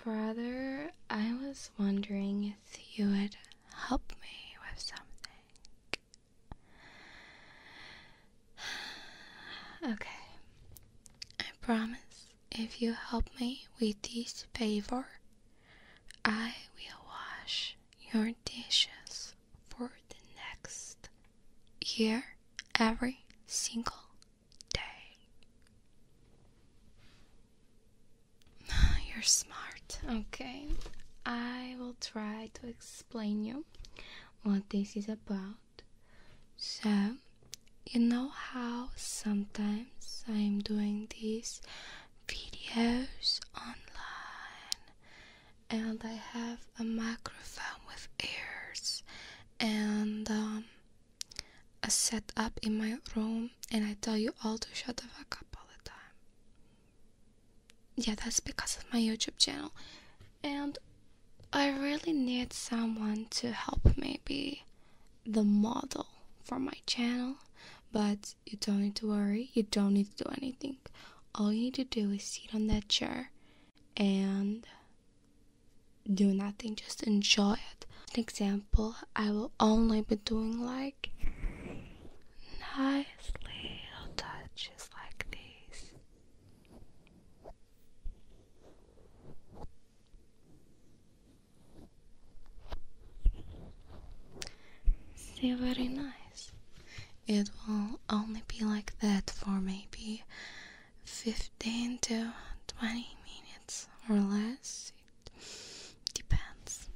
brother, I was wondering if you would help me with something. Okay, I promise if you help me with this favor, I will wash your dishes for the next year every single day. You're smart. Okay, I will try to explain you what this is about. So, you know how sometimes I'm doing these videos online and I have a microphone with ears and a setup in my room and I tell you all to shut the fuck up all the time. Yeah, that's because of my YouTube channel. And I really need someone to help me be the model for my channel. But you don't need to worry, you don't need to do anything. All you need to do is sit on that chair and do nothing, just enjoy it. An example, I will only be doing like nice little touches like these. See, very nice. It will only be like that for maybe 15 to 20 minutes or less. It depends.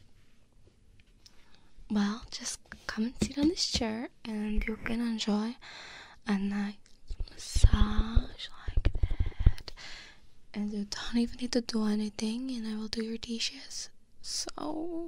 Well, just come and sit on this chair and you can enjoy a nice massage like that. And you don't even need to do anything, and I will do your dishes. So,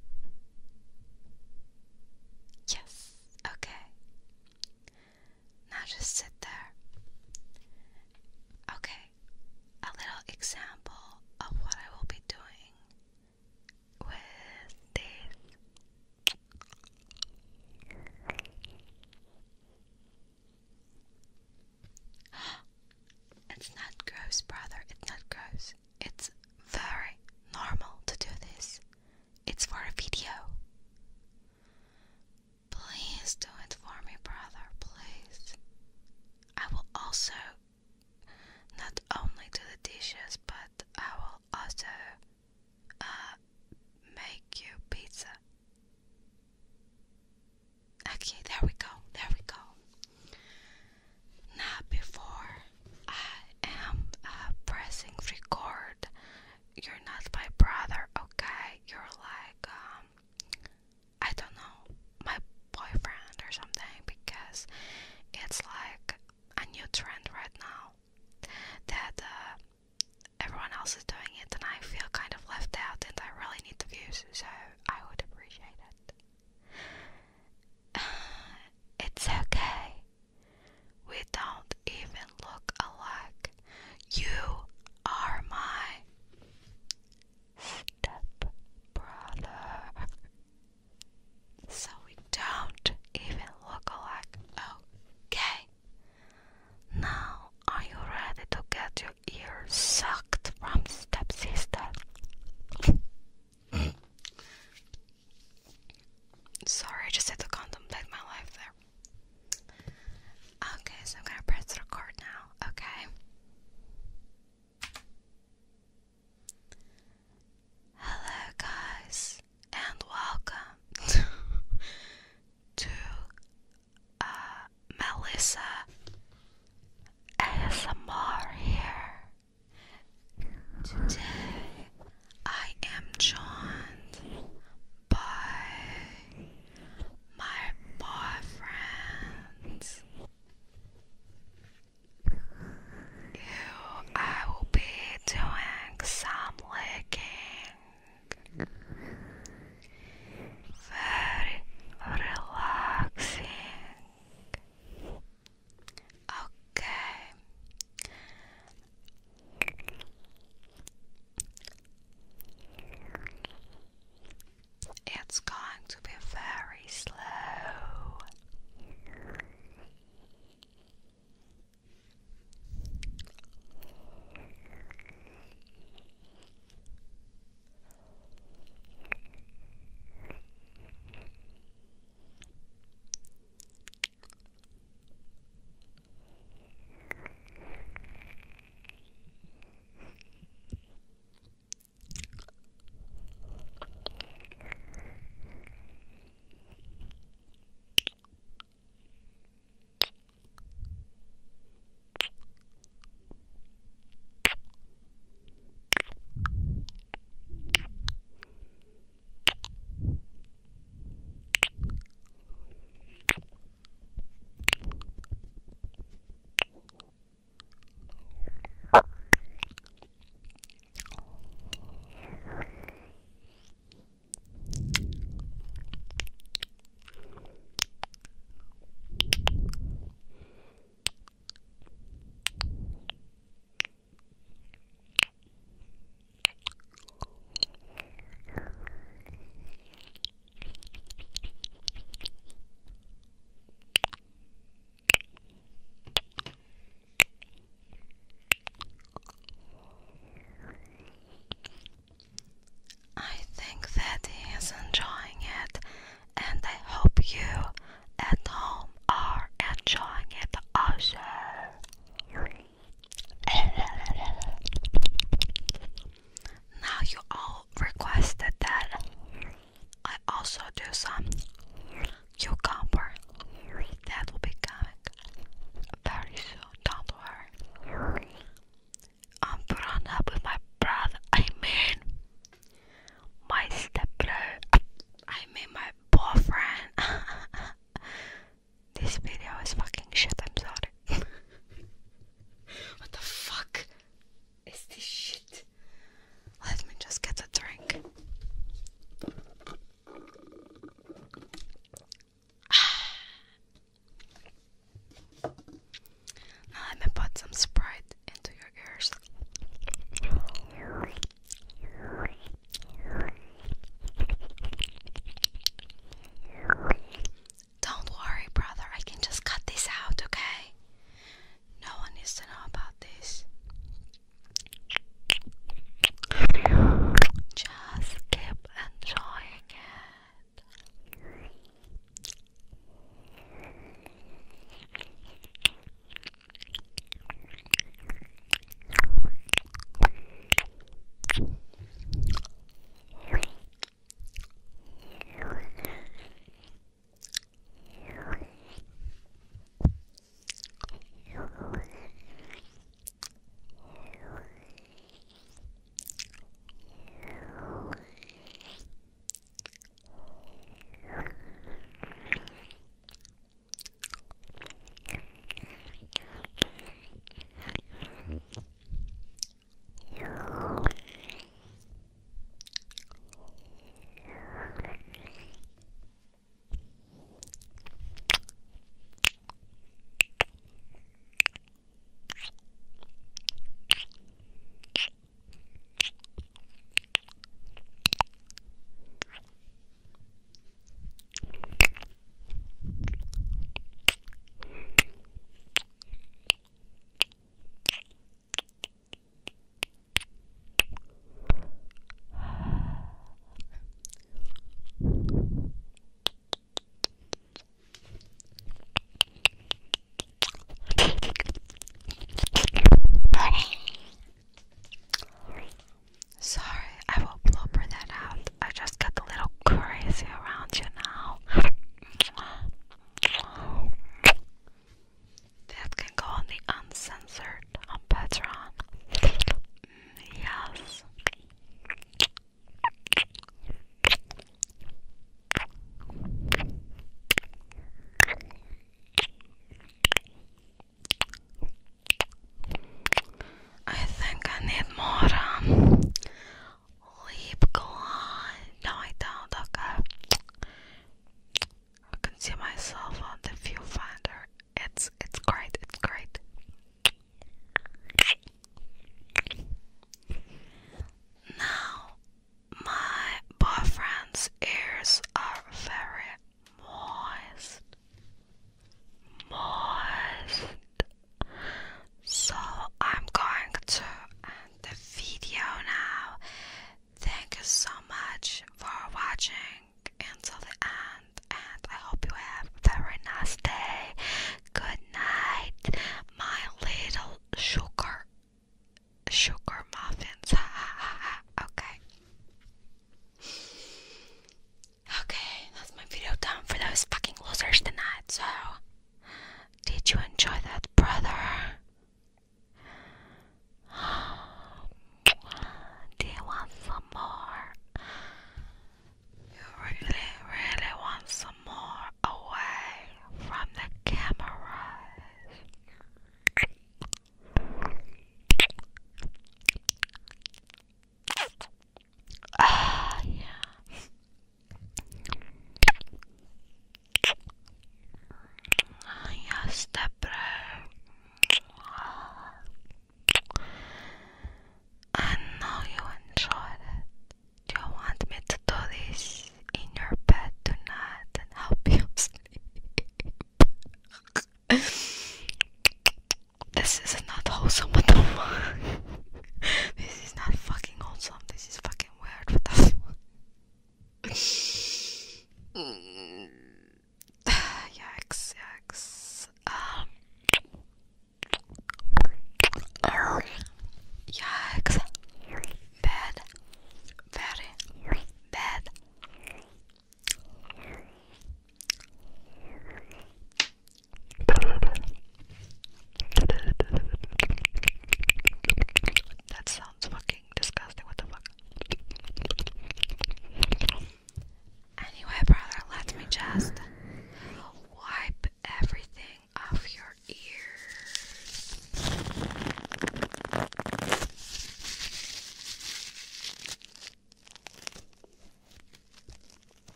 yes, okay. Now just sit there. Okay, a little example of what I will be doing with this. It's not gross, brother. It's not gross. It's very normal to do this. It's for a video. Please do it for me, brother. Please. I will also not only do the dishes, but I will also make you pizza. Okay, there we go. There we go. Now, before I am pressing record, you're not my brother, okay? You're like, I don't know, my boyfriend or something, because it's like a new trend right now that everyone else is doing it and I feel kind of left out and I really need the views, so I would appreciate it. It's okay. We don't even look alike. You are my step brother. So we don't even look alike. Okay. Now, are you ready to get your ears sucked from stepsister? Sorry, I just had to contemplate my life there. Okay, so I'm gonna press record now, okay? Hello guys, and welcome to Melissa ASMR here. Today I am joined by my boyfriend, who I will be doing some licking. Very relaxing. Okay.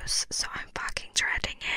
news, so I'm fucking dreading